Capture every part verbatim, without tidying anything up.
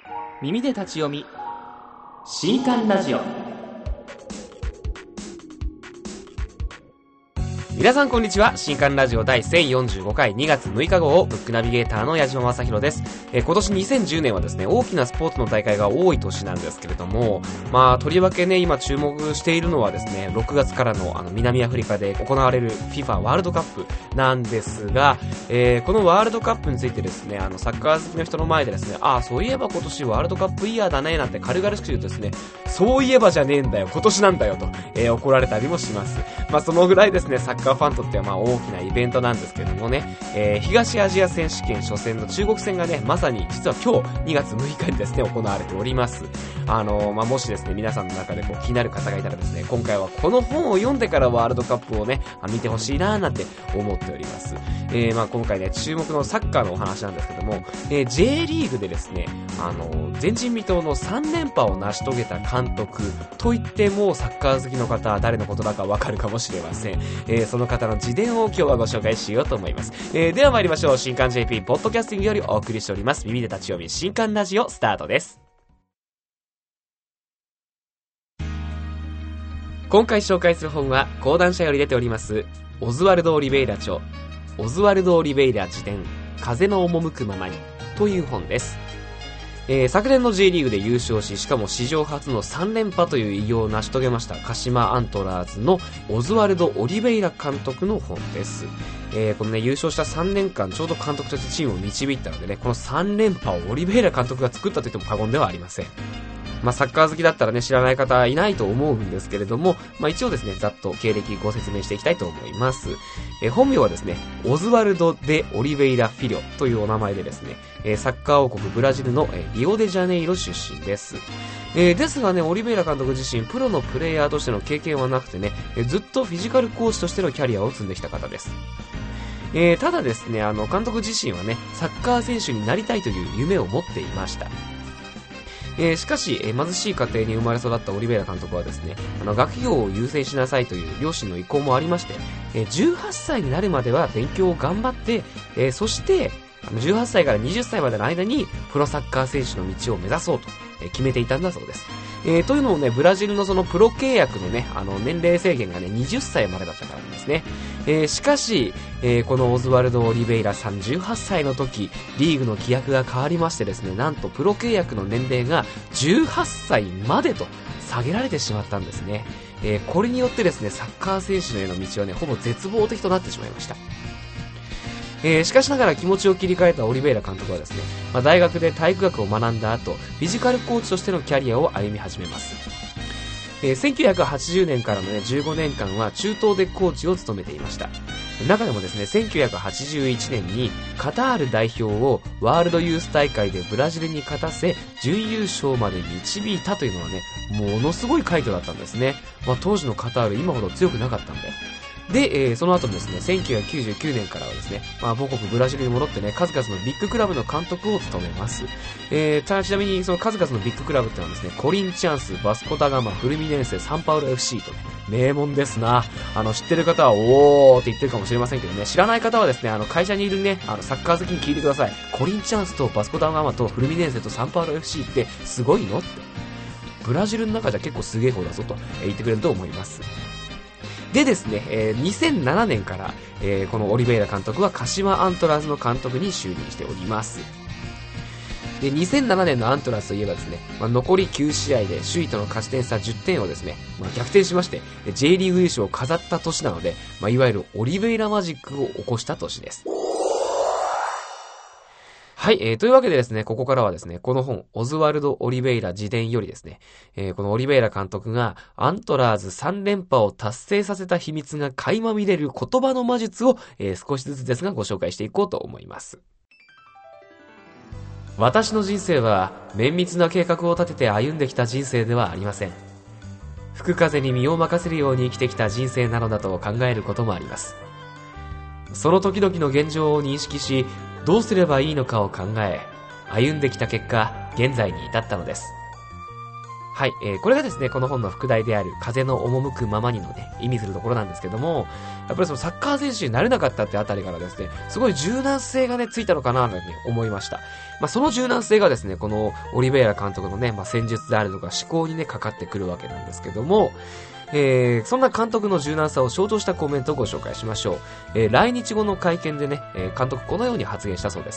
耳で立ち読み新刊ラジオ。皆さんこんにちは。新刊ラジオ第せんよんじゅうごかいにがつむいか号ブックナビゲーターの矢島正宏です。えー、今年にせんじゅうねんはですね、大きなスポーツの大会が多い年なんですけれども、まあとりわけね、今注目しているのはですね、ろくがつからのあの南アフリカで行われる FIFA ワールドカップなんですが、えー、このワールドカップについてですね、あのサッカー好きの人の前でですね、ああそういえば今年ワールドカップイヤーだねなんて軽々しく言うとですね、そういえばじゃねえんだよ今年なんだよと、えー、怒られたりもします。まあそのぐらいですね、サッカーファンにとってはまあ大きなイベントなんですけれどもね、えー、東アジア選手権初戦の中国戦がね、まさに実は今日にがつむいかにですね行われております。あのー、まあもしですね皆さんの中でこう気になる方がいたらですね、今回はこの本を読んでからワールドカップをね見てほしいなーなんて思っております。えー、まあ今回ね注目のサッカーのお話なんですけども、えー、J リーグでですね、あのー、前人未到のさんれんぱを成し遂げた監督といってもサッカー好きの方は誰のことだかわかるかもしれません。えー、その方の自伝を今日はご紹介しようと思います。えー、では参りましょう。新刊 ジェーピー ポッドキャスティングよりお送りしております耳で立ち読み新刊ラジオスタートです。今回紹介する本は講談社より出ておりますオズワルド・オリベイラ著オズワルド・オリベイラ自伝風の赴くままにという本です。えー、昨年の J リーグで優勝し、しかも史上初のさんれんぱという偉業を成し遂げました鹿島アントラーズのオズワルド・オリベイラ監督の本です。えー、このね優勝したさんねんかんちょうど監督としてチームを導いたのでね、このさんれんぱをオリベイラ監督が作ったと言っても過言ではありません。まあ、サッカー好きだったらね知らない方いないと思うんですけれども、まあ、一応ですねざっと経歴ご説明していきたいと思います。えー、本名はですねオズワルド・デ・オリベイラ・フィリョというお名前でですね、えー、サッカー王国ブラジルの、えー、リオデジャネイロ出身です。えー、ですがねオリベイラ監督自身プロのプレイヤーとしての経験はなくてね、えー、ずっとフィジカルコーチとしてのキャリアを積んできた方です。えー、ただですねあの監督自身はねサッカー選手になりたいという夢を持っていました。えー、しかし、えー、貧しい家庭に生まれ育ったオリベイラ監督はですね、あの学業を優先しなさいという両親の意向もありまして、えー、じゅうはっさいになるまでは勉強を頑張って、えー、そしてあのじゅうはっさいからはたちまでの間にプロサッカー選手の道を目指そうと、えー、決めていたんだそうです。えー、というのもね、ブラジルのそのプロ契約のね、あの年齢制限がね、はたちまでだったからなんですね。えー、しかし、えー、このオズワルド・オリベイラさんじゅうはっさいの時、リーグの規約が変わりましてですね、なんとプロ契約の年齢がじゅうはっさいまでと下げられてしまったんですね。えー、これによってですね、サッカー選手のへの道はね、ほぼ絶望的となってしまいました。えー、しかしながら気持ちを切り替えたオリベイラ監督はですね、まあ、大学で体育学を学んだ後、フィジカルコーチとしてのキャリアを歩み始めます。えー、せんきゅうひゃくはちじゅうねんからのね、じゅうごねんかんは中東でコーチを務めていました。中でもですね、せんきゅうひゃくはちじゅういちねんにカタール代表をワールドユース大会でブラジルに勝たせ、準優勝まで導いたというのはね、ものすごい快挙だったんですね。まあ、当時のカタール今ほど強くなかったんで。で、えー、その後ですね、せんきゅうひゃくきゅうじゅうきゅうねんからはですね、まあ、母国ブラジルに戻ってね、数々のビッグクラブの監督を務めます。えー、ちなみにその数々のビッグクラブってのはですね、コリンチャンス、バスコダガマ、フルミネンセ、サンパウロ エフシー とね、名門ですな。あの、知ってる方は、おーって言ってるかもしれませんけどね、知らない方はですね、あの、会社にいるね、あの、サッカー好きに聞いてください。コリンチャンスとバスコダガマとフルミネンセとサンパウロ エフシー ってすごいのって。ブラジルの中じゃ結構すげえ方だぞと、えー、言ってくれると思います。でですね、えー、にせんななねんから、えー、このオリベイラ監督は鹿島アントラーズの監督に就任しております。で、にせんななねんのアントラーズといえばですね、まあ、残りきゅうしあいで首位との勝ち点差じゅってんをですね、まあ、逆転しまして J リーグ優勝を飾った年なので、まあ、いわゆるオリベイラマジックを起こした年です。はい、えー、というわけでですね、ここからはですね、この本、オズワルド・オリベイラ自伝よりですね、えー、このオリベイラ監督がアントラーズさんれんぱを達成させた秘密が垣間見れる言葉の魔術を、えー、少しずつですがご紹介していこうと思います。私の人生は綿密な計画を立てて歩んできた人生ではありません。吹く風に身を任せるように生きてきた人生なのだと考えることもあります。その時々の現状を認識し、どうすればいいのかを考え、歩んできた結果、現在に至ったのです。 はい、えー、これがですね、この本の副題である風の赴くままにのね、意味するところなんですけども、やっぱりそのサッカー選手になれなかったってあたりからですね、すごい柔軟性がね、ついたのかなと思いました。まあ、その柔軟性がですね、このオリベイラ監督のね、まあ、戦術であるとか思考にね、かかってくるわけなんですけども、えー、そんな監督の柔軟さを象徴したコメントをご紹介しましょう。えー、来日後の会見でね、えー、監督このように発言したそうです。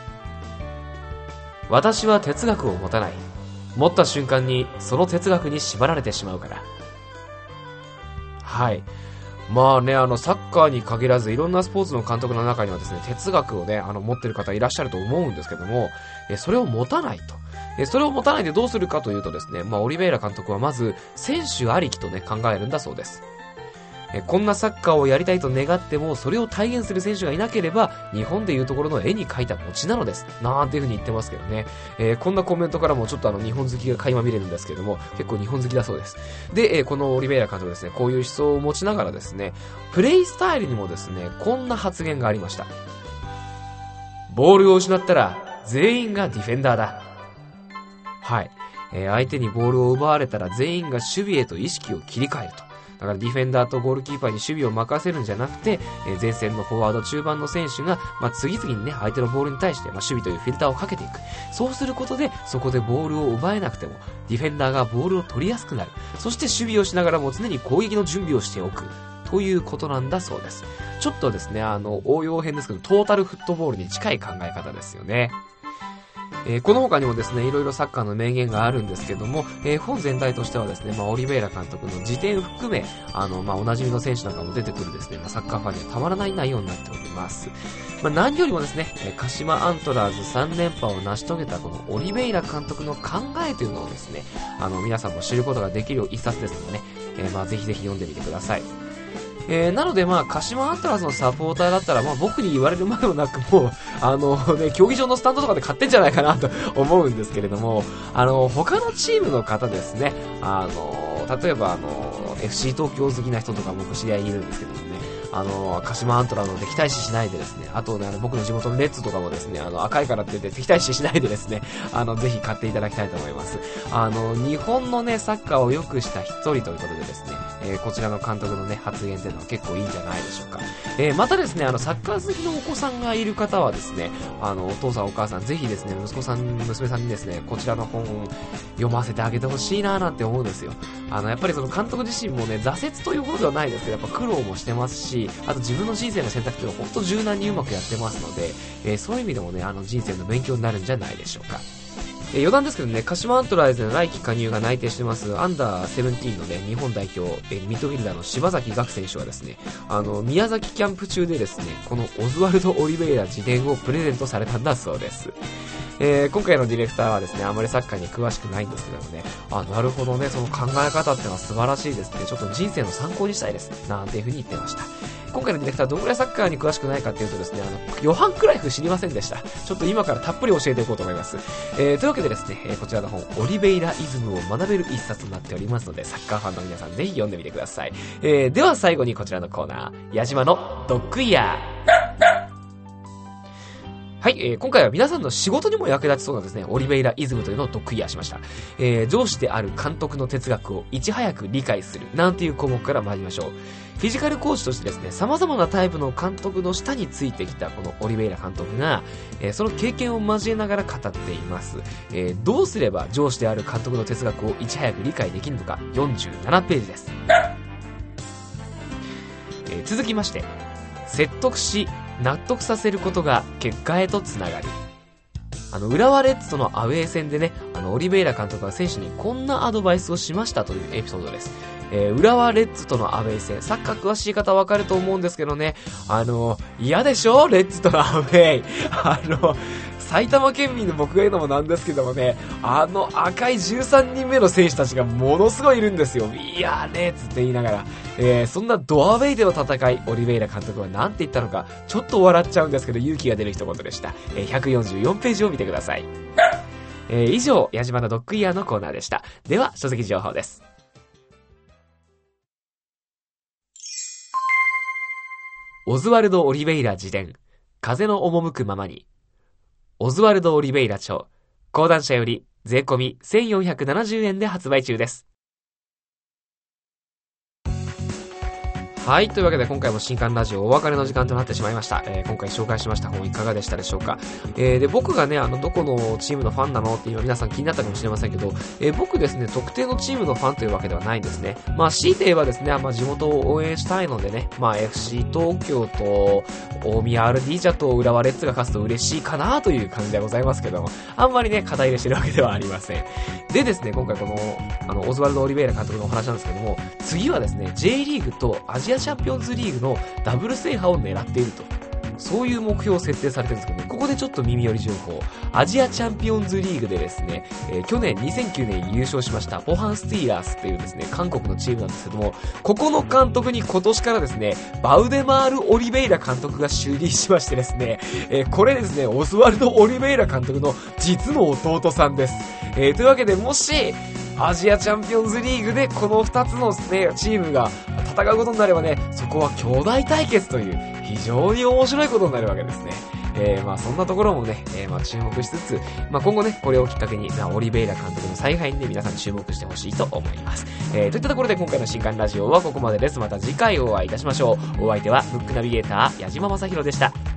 私は哲学を持たない。持った瞬間にその哲学に縛られてしまうから。はい。まあね、あの、サッカーに限らず、いろんなスポーツの監督の中にはですね、哲学をね、あの、持ってる方いらっしゃると思うんですけども、え、それを持たないと。え、それを持たないでどうするかというとですね、まあ、オリベイラ監督はまず、選手ありきとね、考えるんだそうです。え、こんなサッカーをやりたいと願っても、それを体現する選手がいなければ、日本でいうところの絵に描いた餅なのです。なんていう風に言ってますけどね。えー、こんなコメントからもちょっとあの、日本好きが垣間見れるんですけども、結構日本好きだそうです。で、えー、このオリベイラ監督ですね、こういう思想を持ちながらですね、プレイスタイルにもですね、こんな発言がありました。ボールを失ったら、全員がディフェンダーだ。はい。えー、相手にボールを奪われたら全員が守備へと意識を切り替えると。だからディフェンダーとゴールキーパーに守備を任せるんじゃなくて、えー、前線のフォワード中盤の選手が、まあ、次々にね、相手のボールに対して、まあ、守備というフィルターをかけていく。そうすることで、そこでボールを奪えなくても、ディフェンダーがボールを取りやすくなる。そして守備をしながらも常に攻撃の準備をしておく。ということなんだそうです。ちょっとですね、あの、応用編ですけど、トータルフットボールに近い考え方ですよね。えー、この他にもですね、いろいろサッカーの名言があるんですけども、えー、本全体としてはですね、まあ、オリベイラ監督の辞典含め、あの、まあ、おなじみの選手なんかも出てくるですね、まあ、サッカーファンにはたまらない内容になっております。まあ、何よりもですね、えー、鹿島アントラーズさん連覇を成し遂げたこのオリベイラ監督の考えというのをですね、あの、皆さんも知ることができる一冊ですのでね、えー、まあ、ぜひぜひ読んでみてください。えー、なのでまあ、鹿島アントラーズのサポーターだったら、まあ僕に言われるまでもなくもう、あのね、競技場のスタンドとかで買ってんじゃないかなと思うんですけれども、あの、他のチームの方ですね、あの、例えばあの、エフシー 東京好きな人とか僕知り合いにいるんですけどもね、あの、鹿島アントラーズの敵対視しないでですね、あとね、あの僕の地元のレッツとかもですね、あの、赤いからって言って敵対視しないでですね、あの、ぜひ買っていただきたいと思います。あの、日本のね、サッカーを良くした一人ということでですね、えー、こちらの監督のね、発言っていうのは結構いいんじゃないでしょうか。えー、またですね、あの、サッカー好きのお子さんがいる方はですね、あの、お父さんお母さんぜひですね、息子さん、娘さんにですね、こちらの本を読ませてあげてほしいなーなんて思うんですよ。あの、やっぱりその監督自身もね、挫折というほどではないですけど、やっぱ苦労もしてますし、あと自分の人生の選択っていうのは本当柔軟にうまくやってますので、えー、そういう意味でもね、あの人生の勉強になるんじゃないでしょうか。えー、余談ですけどね、鹿島アントラーズの来季加入が内定してますアンダーセブンティーンのね、日本代表、えー、ミッドフィルダーの柴崎岳選手はですね、あの、宮崎キャンプ中でですね、このオズワルド・オリベイラ自伝をプレゼントされたんだそうです。えー、今回のディレクターはですね、あまりサッカーに詳しくないんですけどもね、あ、なるほどね、その考え方ってのは素晴らしいですね。ちょっと人生の参考にしたいです。なんていう風に言ってました。今回のディレクターはどのくらいサッカーに詳しくないかっていうとですね、あの、ヨハン・クライフ知りませんでした。ちょっと今からたっぷり教えていこうと思います。えー、というわけでですね、えー、こちらの本、オリベイライズムを学べる一冊になっておりますので、サッカーファンの皆さんぜひ読んでみてください。えー、では最後にこちらのコーナー、矢島のドッグイヤー。はい、えー、今回は皆さんの仕事にも役立ちそうなですね、オリベイライズムというのをドッグイヤーしました。えー、上司である監督の哲学をいち早く理解する、なんていう項目から参りましょう。フィジカルコーチとしてですね、様々なタイプの監督の下についてきたこのオリベイラ監督が、えー、その経験を交えながら語っています。えー、どうすれば上司である監督の哲学をいち早く理解できるのか、よんじゅうななページです。えー、続きまして、説得し、納得させることが結果へとつながる。あの、浦和レッズとのアウェー戦でね、あの、オリベイラ監督は選手にこんなアドバイスをしましたというエピソードです。えー、浦和レッズとのアウェー戦、サッカー詳しい方わかると思うんですけどね、あの、嫌でしょレッズとのアウェー。あの、埼玉県民の僕が言うのもなんですけどもね、あの赤いじゅうさんにんめの選手たちがものすごいいるんですよ。いやーねーつって言いながら、えー、そんなドアウェイでの戦い、オリベイラ監督は何て言ったのか、ちょっと笑っちゃうんですけど勇気が出る一言でした。えー、ひゃくよんじゅうよんページを見てください。えー、以上、矢島のドッグイヤーのコーナーでした。では、書籍情報です。オズワルド・オリベイラ自伝、風の赴くままに。オズワルド・オリベイラ著、講談社より税込みせんよんひゃくななじゅうえんで発売中です。はい。というわけで今回も新刊ラジオお別れの時間となってしまいました。えー、今回紹介しました本いかがでしたでしょうか。えー、で、僕がね、あの、どこのチームのファンなのっていうのは皆さん気になったかもしれませんけど、えー、僕ですね、特定のチームのファンというわけではないんですね。まあ、強いて言えばですね、まあ、地元を応援したいのでね、まあ、エフシー 東京と、大宮 アールディー ジャと浦和レッズが勝つと嬉しいかなという感じでございますけども、あんまりね、肩入れしてるわけではありません。でですね、今回この、あの、オズワルド・オリベイラ監督のお話なんですけども、次はですね、J リーグとアジアチャンピオンズリーグのダブル制覇を狙っていると、そういう目標を設定されてるんですけどね、ここでちょっと耳寄り情報。アジアチャンピオンズリーグでですね、えー、去年にせんきゅうねん優勝しましたポハンスティーラースっていうですね、韓国のチームなんですけども、ここの監督に今年からですね、バウデマール・オリベイラ監督が就任しましてですね、えー、これですね、オスワルド・オリベイラ監督の実の弟さんです。えー、というわけで、もしアジアチャンピオンズリーグでこのふたつの、ね、チームが戦うことになればね、そこは兄弟対決という非常に面白いことになるわけですね。えー、まあそんなところもね、えー、まあ注目しつつ、まあ今後ね、これをきっかけに、まあ、オリベイラ監督の采配にね、皆さん注目してほしいと思います。えー、といったところで今回の新刊ラジオはここまでです。また次回お会いいたしましょう。お相手はブックナビゲーター矢島正宏でした。